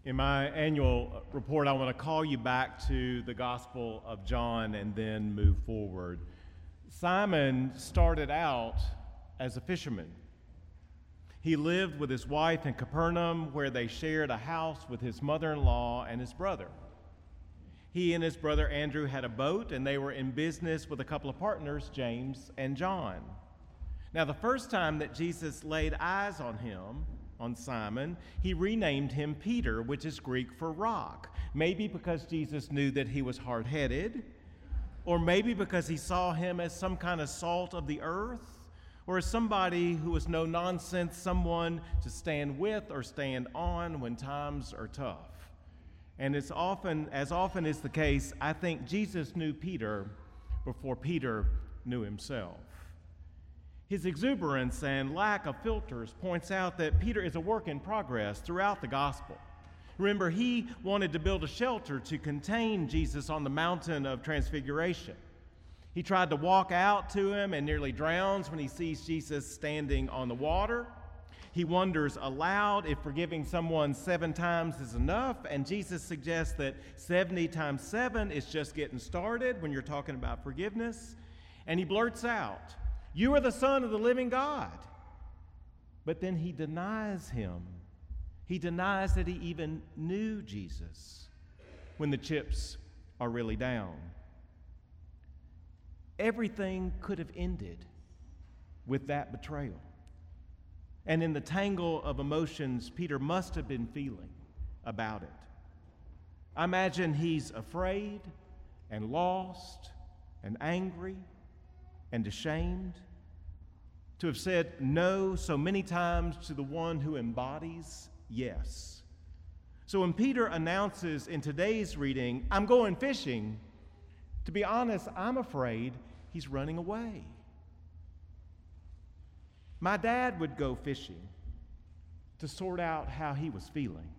In my annual report, I want to call you back to the Gospel of John and then move forward. Simon started out as a fisherman. He lived with his wife in Capernaum, where they shared a house with his mother-in-law and his brother. He and his brother Andrew had a boat, and they were in business with a couple of partners, James and John. Now, the first time that Jesus laid eyes on Simon, he renamed him Peter, which is Greek for rock. Maybe because Jesus knew that he was hard-headed, or maybe because he saw him as some kind of salt of the earth, or as somebody who was no nonsense, someone to stand with or stand on when times are tough. And as often is the case, I think Jesus knew Peter before Peter knew himself. His exuberance and lack of filters points out that Peter is a work in progress throughout the gospel. Remember, he wanted to build a shelter to contain Jesus on the mountain of Transfiguration. He tried to walk out to him and nearly drowns when he sees Jesus standing on the water. He wonders aloud if forgiving someone 7 times is enough, and Jesus suggests that 70 times 7 is just getting started when you're talking about forgiveness. And he blurts out, "You are the Son of the living God." But then he denies him. He denies that he even knew Jesus when the chips are really down. Everything could have ended with that betrayal. And in the tangle of emotions Peter must have been feeling about it, I imagine he's afraid and lost and angry and ashamed to have said no so many times to the one who embodies yes. So when Peter announces in today's reading, "I'm going fishing," to be honest, I'm afraid he's running away. My dad would go fishing to sort out how he was feeling.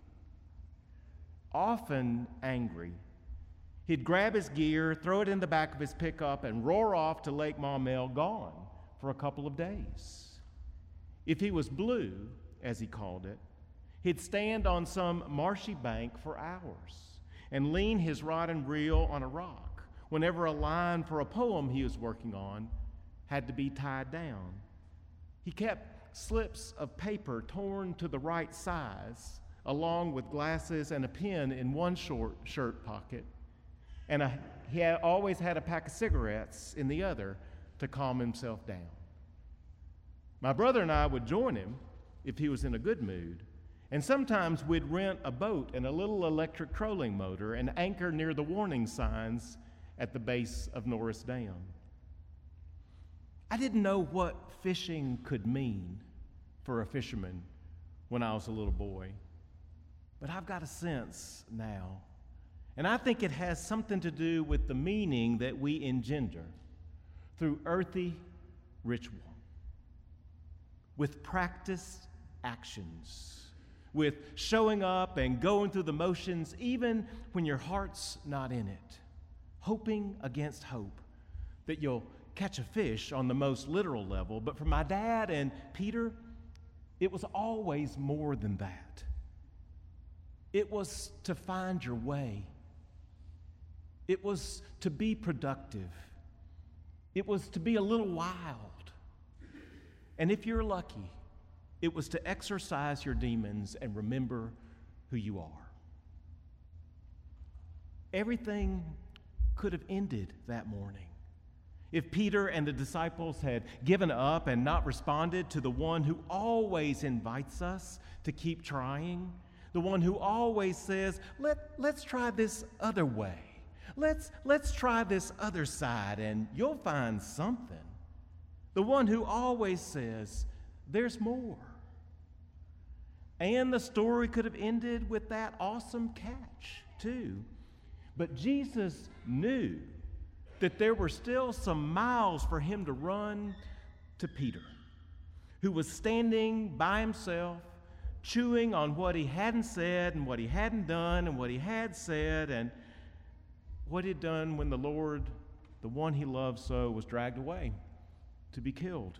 Often angry, he'd grab his gear, throw it in the back of his pickup, and roar off to Lake Maumelle, gone for a couple of days. If he was blue, as he called it, he'd stand on some marshy bank for hours and lean his rod and reel on a rock whenever a line for a poem he was working on had to be tied down. He kept slips of paper torn to the right size, along with glasses and a pen in one short shirt pocket, and he always had a pack of cigarettes in the other to calm himself down. My brother and I would join him if he was in a good mood, and sometimes we'd rent a boat and a little electric trolling motor and anchor near the warning signs at the base of Norris Dam. I didn't know what fishing could mean for a fisherman when I was a little boy, but I've got a sense now, and I think it has something to do with the meaning that we engender through earthy ritual, with practiced actions, with showing up and going through the motions even when your heart's not in it, hoping against hope that you'll catch a fish on the most literal level. But for my dad and Peter, it was always more than that. It was to find your way. It was to be productive. It was to be a little wild. And if you're lucky, it was to exorcise your demons and remember who you are. Everything could have ended that morning if Peter and the disciples had given up and not responded to the one who always invites us to keep trying, the one who always says, let's try this other way. Let's try this other side and you'll find something. The one who always says, there's more. And the story could have ended with that awesome catch, too. But Jesus knew that there were still some miles for him to run to Peter, who was standing by himself, chewing on what he hadn't said and what he hadn't done and what he had said and what he'd done when the Lord, the one he loved so, was dragged away to be killed.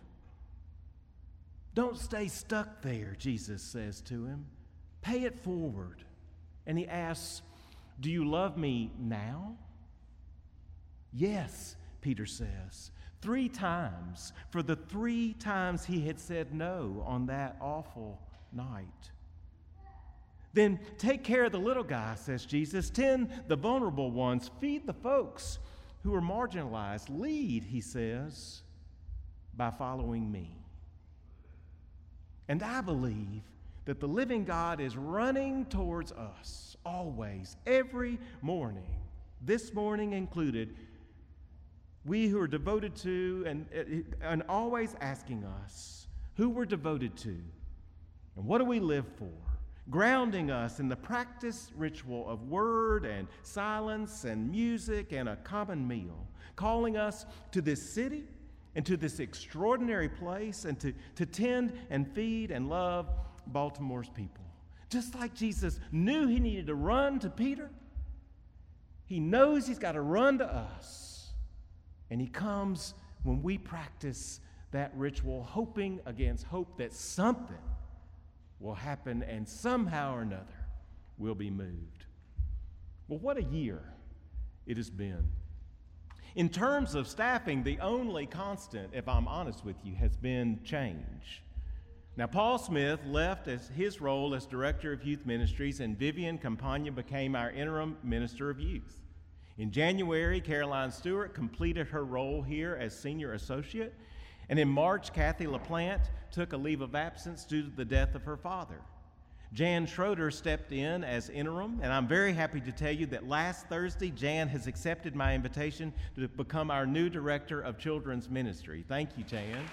Don't stay stuck there, Jesus says to him. Pay it forward. And he asks, "Do you love me now?" "Yes," Peter says, 3 times, for the 3 times he had said no on that awful night. "Then take care of the little guy," says Jesus. "Tend the vulnerable ones. Feed the folks who are marginalized. Lead," he says, "by following me." And I believe that the living God is running towards us always, every morning, this morning included, we who are devoted to and always asking us who we're devoted to and what do we live for, grounding us in the practice ritual of word and silence and music and a common meal, calling us to this city and to this extraordinary place and to tend and feed and love Baltimore's people. Just like Jesus knew he needed to run to Peter, he knows he's got to run to us. And he comes when we practice that ritual, hoping against hope that something will happen and somehow or another we'll be moved. Well, what a year it has been. In terms of staffing, the only constant, if I'm honest with you, has been change. Now, Paul Smith left his role as Director of Youth Ministries, and Vivian Campagna became our interim Minister of Youth. In January, Caroline Stewart completed her role here as Senior Associate, and in March, Kathy LaPlante took a leave of absence due to the death of her father. Jan Schroeder stepped in as interim, and I'm very happy to tell you that last Thursday, Jan has accepted my invitation to become our new Director of Children's Ministry. Thank you, Jan.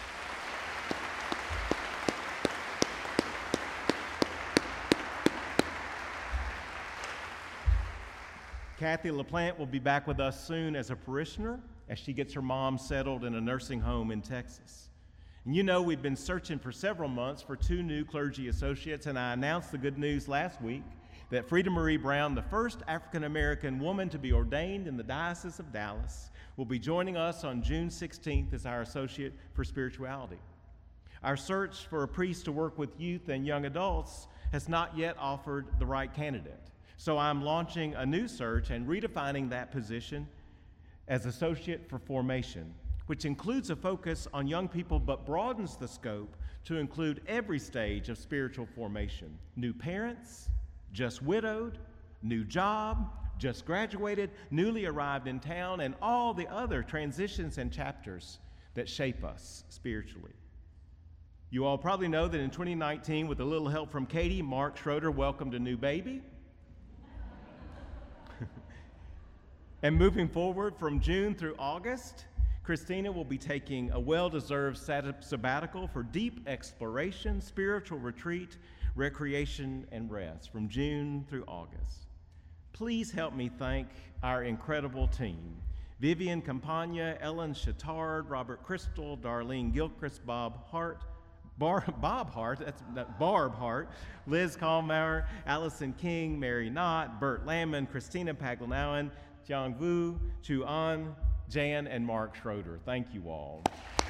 Kathy LaPlante will be back with us soon as a parishioner as she gets her mom settled in a nursing home in Texas. And you know we've been searching for several months for 2 new clergy associates, and I announced the good news last week that Frida Marie Brown, the first African-American woman to be ordained in the Diocese of Dallas, will be joining us on June 16th as our associate for spirituality. Our search for a priest to work with youth and young adults has not yet offered the right candidate. So I'm launching a new search and redefining that position as Associate for Formation, which includes a focus on young people but broadens the scope to include every stage of spiritual formation: new parents, just widowed, new job, just graduated, newly arrived in town, and all the other transitions and chapters that shape us spiritually. You all probably know that in 2019, with a little help from Katie, Mark Schroeder welcomed a new baby. And moving forward from June through August, Christina will be taking a well-deserved sabbatical for deep exploration, spiritual retreat, recreation, and rest from June through August. Please help me thank our incredible team: Vivian Campagna, Ellen Chittard, Robert Crystal, Darlene Gilchrist, Barb Hart, Liz Kallmauer, Allison King, Mary Knott, Bert Lamon, Christina Paglanauen, Jiang Wu, Chu An, Jan, and Mark Schroeder. Thank you all.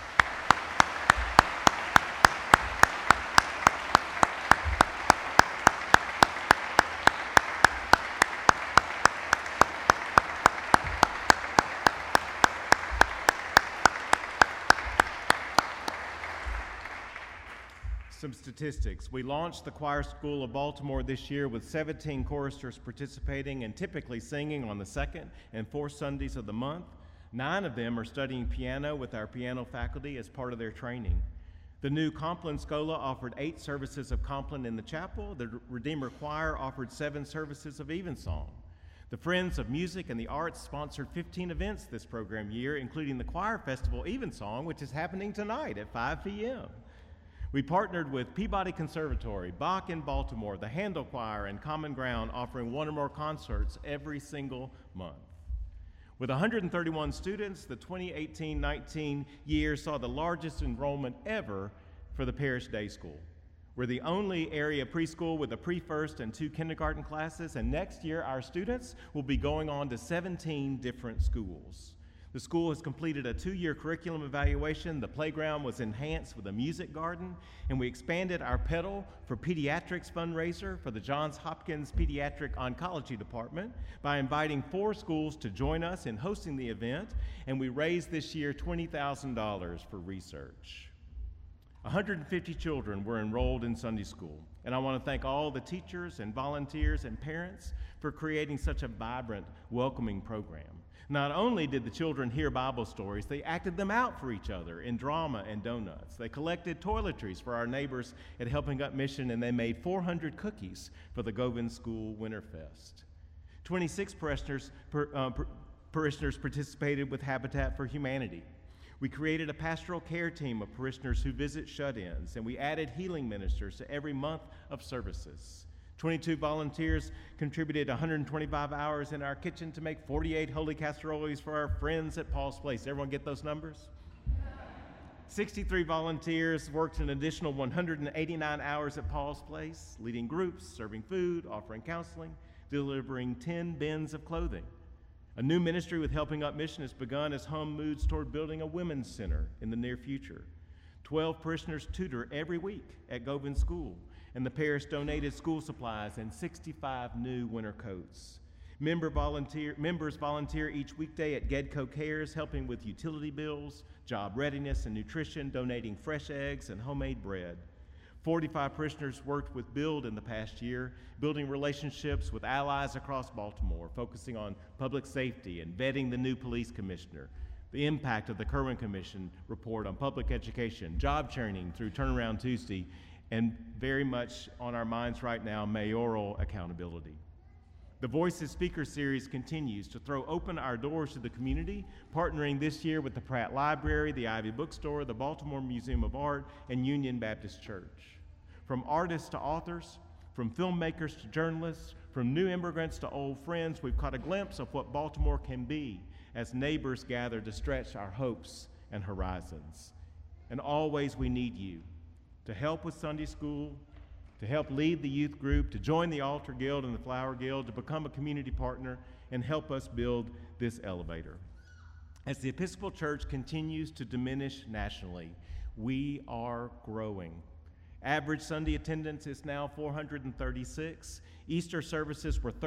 Some statistics. We launched the Choir School of Baltimore this year with 17 choristers participating and typically singing on the 2nd and 4th Sundays of the month. 9 of them are studying piano with our piano faculty as part of their training. The new Compline Schola offered 8 services of Compline in the chapel. The Redeemer Choir offered 7 services of Evensong. The Friends of Music and the Arts sponsored 15 events this program year, including the Choir Festival Evensong, which is happening tonight at 5 p.m. We partnered with Peabody Conservatory, Bach in Baltimore, the Handel Choir, and Common Ground, offering 1 or more concerts every single month. With 131 students, the 2018-19 year saw the largest enrollment ever for the Parish Day School. We're the only area preschool with a pre-first and 2 kindergarten classes, and next year our students will be going on to 17 different schools. The school has completed a 2-year curriculum evaluation. The playground was enhanced with a music garden, and we expanded our Pedal for Pediatrics fundraiser for the Johns Hopkins Pediatric Oncology Department by inviting 4 schools to join us in hosting the event, and we raised this year $20,000 for research. 150 children were enrolled in Sunday school, and I want to thank all the teachers and volunteers and parents for creating such a vibrant, welcoming program. Not only did the children hear Bible stories, they acted them out for each other in drama and donuts. They collected toiletries for our neighbors at Helping Up Mission, and they made 400 cookies for the Govan School Winterfest. 26 parishioners participated with Habitat for Humanity. We created a pastoral care team of parishioners who visit shut-ins, and we added healing ministers to every month of services. 22 volunteers contributed 125 hours in our kitchen to make 48 holy casseroles for our friends at Paul's Place. Everyone get those numbers? 63 volunteers worked an additional 189 hours at Paul's Place, leading groups, serving food, offering counseling, delivering 10 bins of clothing. A new ministry with Helping Up Mission has begun as Hum moves toward building a women's center in the near future. 12 parishioners tutor every week at Govan School, and the parish donated school supplies and 65 new winter coats. Members volunteer each weekday at Gedco Cares, helping with utility bills, job readiness, and nutrition, donating fresh eggs and homemade bread. 45 parishioners worked with Build in the past year, building relationships with allies across Baltimore, focusing on public safety and vetting the new police commissioner, the impact of the Kerwin Commission report on public education, job training through Turnaround Tuesday, and very much on our minds right now, mayoral accountability. The Voices Speaker Series continues to throw open our doors to the community, partnering this year with the Pratt Library, the Ivy Bookstore, the Baltimore Museum of Art, and Union Baptist Church. From artists to authors, from filmmakers to journalists, from new immigrants to old friends, we've caught a glimpse of what Baltimore can be as neighbors gather to stretch our hopes and horizons. And always we need you to help with Sunday school, to help lead the youth group, to join the Altar Guild and the Flower Guild, to become a community partner, and help us build this elevator. As the Episcopal Church continues to diminish nationally, we are growing. Average Sunday attendance is now 436. Easter services were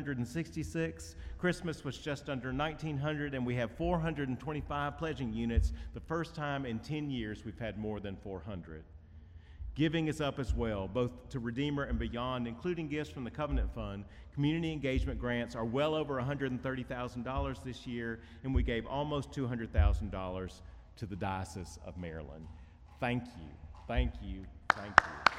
1,366. Christmas was just under 1,900, and we have 425 pledging units, the first time in 10 years we've had more than 400. Giving is up as well, both to Redeemer and beyond, including gifts from the Covenant Fund. Community engagement grants are well over $130,000 this year, and we gave almost $200,000 to the Diocese of Maryland. Thank you, thank you, thank you.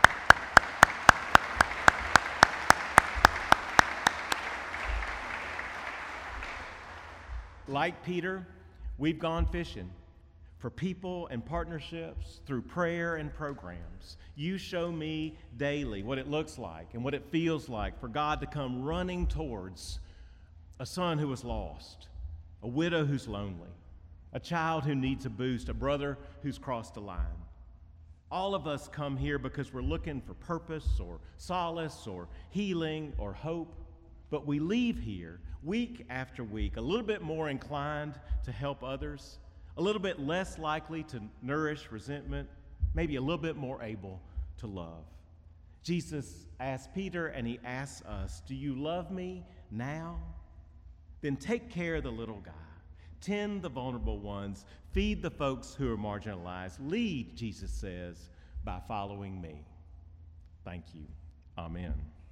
Like Peter, we've gone fishing for people and partnerships through prayer and programs. You show me daily what it looks like and what it feels like for God to come running towards a son who is lost, a widow who's lonely, a child who needs a boost, a brother who's crossed a line. All of us come here because we're looking for purpose or solace or healing or hope, but we leave here week after week a little bit more inclined to help others, a little bit less likely to nourish resentment, maybe a little bit more able to love. Jesus asked Peter, and he asks us, do you love me now? Then take care of the little guy. Tend the vulnerable ones. Feed the folks who are marginalized. Lead, Jesus says, by following me. Thank you. Amen.